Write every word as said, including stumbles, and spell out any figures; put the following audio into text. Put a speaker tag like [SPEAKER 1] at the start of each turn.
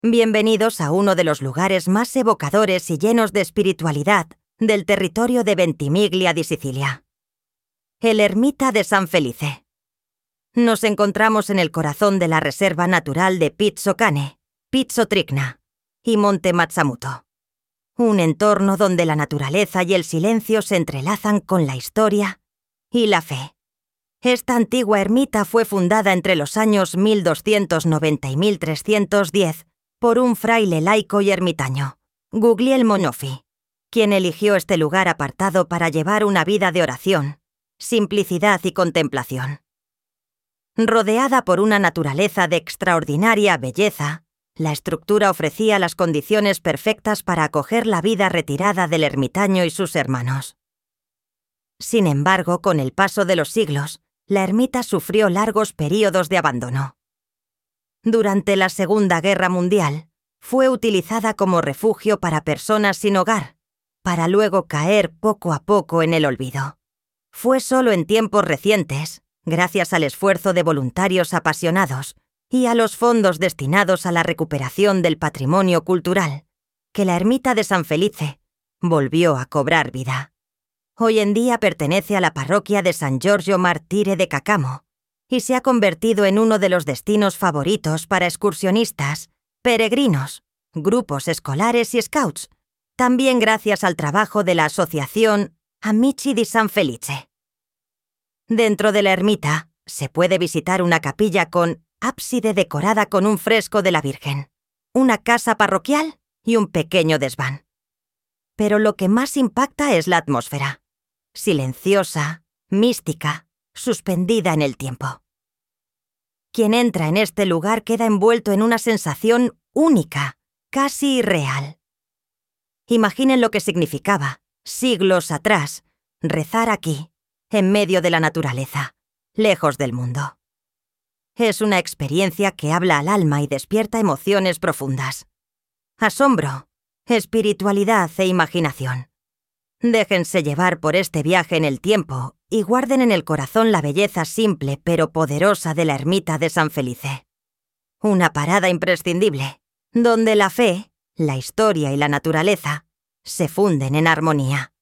[SPEAKER 1] Bienvenidos a uno de los lugares más evocadores y llenos de espiritualidad del territorio de Ventimiglia di Sicilia. El Ermita de San Felice. Nos encontramos en el corazón de la reserva natural de Pizzo Cane, Pizzo Trigna y Monte Mazzamuto. Un entorno donde la naturaleza y el silencio se entrelazan con la historia y la fe. Esta antigua ermita fue fundada entre los años mil doscientos noventa y mil trescientos diez por un fraile laico y ermitaño, Guglielmo Nofi, quien eligió este lugar apartado para llevar una vida de oración, simplicidad y contemplación. Rodeada por una naturaleza de extraordinaria belleza, la estructura ofrecía las condiciones perfectas para acoger la vida retirada del ermitaño y sus hermanos. Sin embargo, con el paso de los siglos, la ermita sufrió largos períodos de abandono. Durante la Segunda Guerra Mundial, fue utilizada como refugio para personas sin hogar, para luego caer poco a poco en el olvido. Fue solo en tiempos recientes, gracias al esfuerzo de voluntarios apasionados y a los fondos destinados a la recuperación del patrimonio cultural, que la ermita de San Felice volvió a cobrar vida. Hoy en día pertenece a la parroquia de San Giorgio Martire de Cacamo y se ha convertido en uno de los destinos favoritos para excursionistas, peregrinos, grupos escolares y scouts, también gracias al trabajo de la asociación Amici di San Felice. Dentro de la ermita se puede visitar una capilla con ábside decorada con un fresco de la Virgen, una casa parroquial y un pequeño desván. Pero lo que más impacta es la atmósfera, silenciosa, mística, suspendida en el tiempo. Quien entra en este lugar queda envuelto en una sensación única, casi irreal. Imaginen lo que significaba, siglos atrás, rezar aquí, en medio de la naturaleza, lejos del mundo. Es una experiencia que habla al alma y despierta emociones profundas. Asombro, espiritualidad e imaginación. Déjense llevar por este viaje en el tiempo y guarden en el corazón la belleza simple pero poderosa de la ermita de San Felice. Una parada imprescindible, donde la fe, la historia y la naturaleza se funden en armonía.